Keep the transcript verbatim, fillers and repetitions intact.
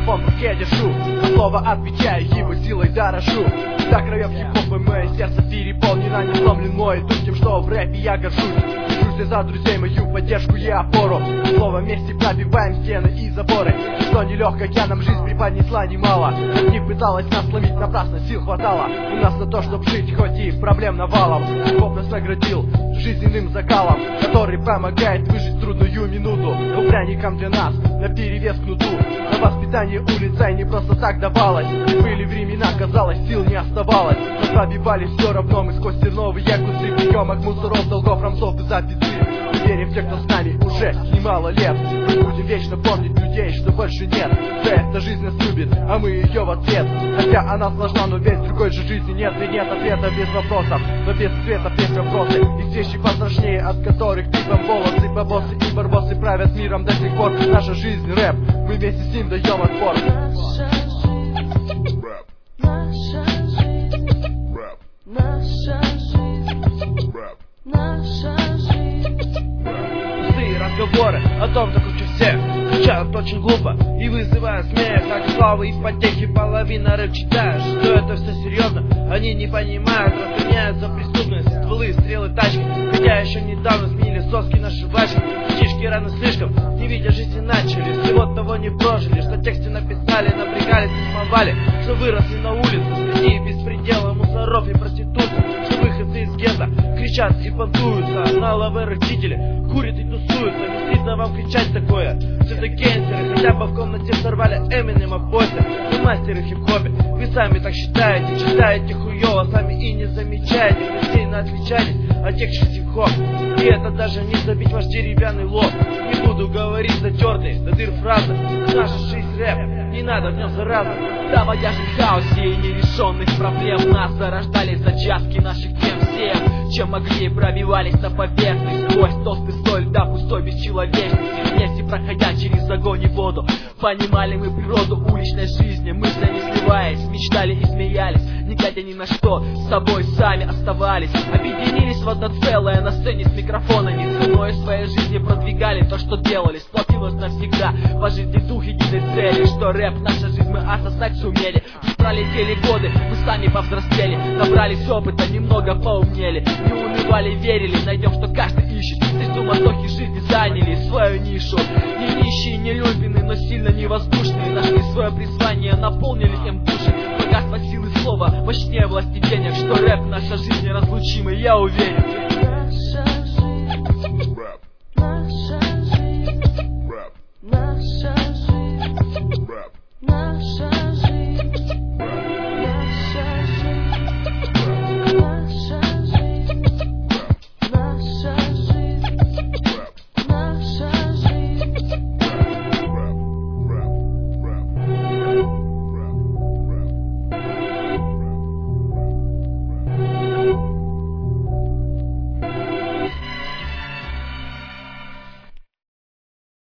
микрофон в руке держу, на слово отвечаю, его силой дорожу. До краев хип-хопа мое сердце переполнено, не сломлен мой дух тем, что в рэпе я горжусь. Держусь я за друзей, мою поддержку и опору. Слово вместе пробиваем стены и заборы. Что нелегко, я нам жизнь преподнесла немало. Как не пыталась нас сломить, напрасно сил хватало. У нас на то, чтоб жить, хоть и проблем навалом. Бог нас наградил жизненным закалом, который помогает выжить в трудную минуту. Но пряникам для нас наперевес кнуту. На воспитание улица и не просто так давалось. Были времена, казалось, сил не оставалось. Но пробивались все равно мы сквозь терновые кусты. В приемах мусоров, долгов, рамсов и записи. Верим в тех, кто с нами уже немало лет. Мы будем вечно помнить людей, что больше нет. За это жизнь нас любит, а мы ее в ответ. Хотя она сложна, но ведь другой же жизни нет. И нет ответа без вопросов, но без ответов есть вопросы. Есть вещи посложнее, от которых типом волосы. Бабосы и барбосы правят миром до сих пор. Наша жизнь рэп, мы вместе с ним даем отпор. Наша жизнь, наша жизнь, наша жизнь, наша жизнь. Пустые разговоры о том, как учу всех, звучат очень глупо и вызывают смех. Так слова и потехи, половина рэп читаешь, что это все серьезно. Они не понимают, разгоняются преступность, стволы, стрелы, тачки. Хотя еще недавно сменили соски на жвачки. Птички рано слишком, не видя жизни начали. Всего того не прожили, что тексты написали, напрягались, рифмовали. Что выросли на улице среди беспредела мусоров и проституток. Что выходцы из гетто кричат и понтуются. Наловые родители курят и тусуются. Не стыдно вам кричать такое? Все это гейнстеры, хотя бы в комнате сорвали Эминема после. Вы мастеры в хип-хопе, вы сами так считаете. Читаете хуёво, сами и не замечаете. Вы сильно отличаетесь от тех хип-хоп. И это даже не забить ваш деревянный лоб. Не буду говорить затертые, до дыр фразы. Наша жизнь рэп, не надо в нем зараза. Да, моя жизнь в хаосе и нерешенных проблем. Нас зарождались зачатки наших тем всем, чем могли, пробивались на поверхность. Сквозь толстый слой льда пустой бесчеловечности. Вместе проходя через огонь и воду, понимали мы природу уличной жизни. Мыслями сливаясь, мечтали и смеялись, не глядя ни на что, с собой сами оставались. Объединились в одно целое на сцене с микрофонами. Ценой своей жизни продвигали то, что делали. Сплотилось навсегда по жизни дух единой цели. Что рэп, наша жизнь, мы осознать сумели. Пролетели годы, мы сами повзрослели. Набрались опыта, немного поумнели. Не унывали, верили, найдем, что каждый ищет. Здесь суматохи жизни заняли свою нишу. Не нищие, не люмпины, но сильно невоздушные. Нашли свое призвание, наполнились им души. Богатство силы слова, мощнее власти денег. Что рэп, наша жизнь неразлучимый, я уверен.